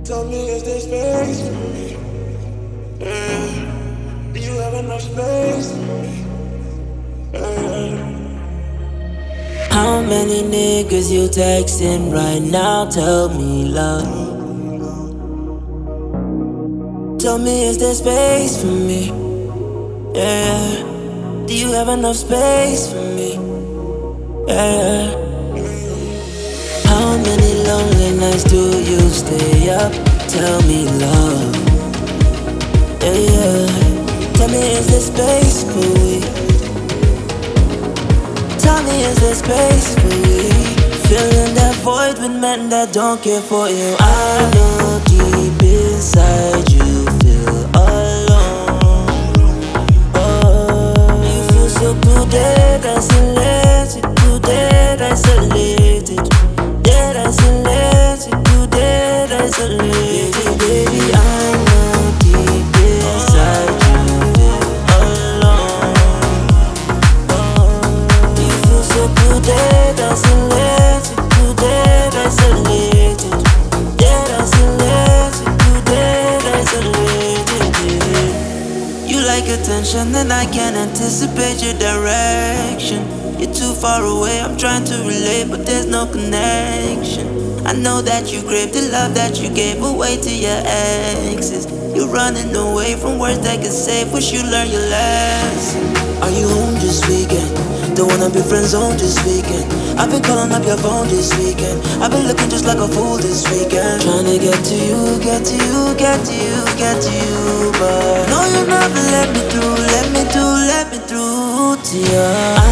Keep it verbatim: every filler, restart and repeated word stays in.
Tell me, is there space for me? Yeah. Do you have enough space for me? Yeah. How many niggas you texting right now? Tell me, love. Tell me, is there space for me? Yeah. Do you have enough space for me? Yeah. How many lonely nights do you stay up? Tell me, love. Yeah, yeah. Tell me, is there space for we? Tell me, is there space for we? Filling that void with men that don't care for you. I know deep inside you feel alone. Oh, you feel so good, dead, isolated, good, dead, isolated, dead, isolated, good, dead, isolated. Baby, I know deep inside you feel alone. You feel so good, dead, isolated, good, dead, isolated, dead, isolated, good, dead, isolated. You like attention and I can't anticipate your direction. You're too far away, I'm trying to relate, but there's no connection. I know that you crave the love that you gave away to your exes. You're running away from words that can save, wish you learned your lesson. Are you home this weekend? Don't wanna be friends on this weekend. I've been calling up your phone this weekend. I've been looking just like a fool this weekend. Trying to get to you, get to you, get to you, get to you, but no, you never let me through, let me through, let me through to you.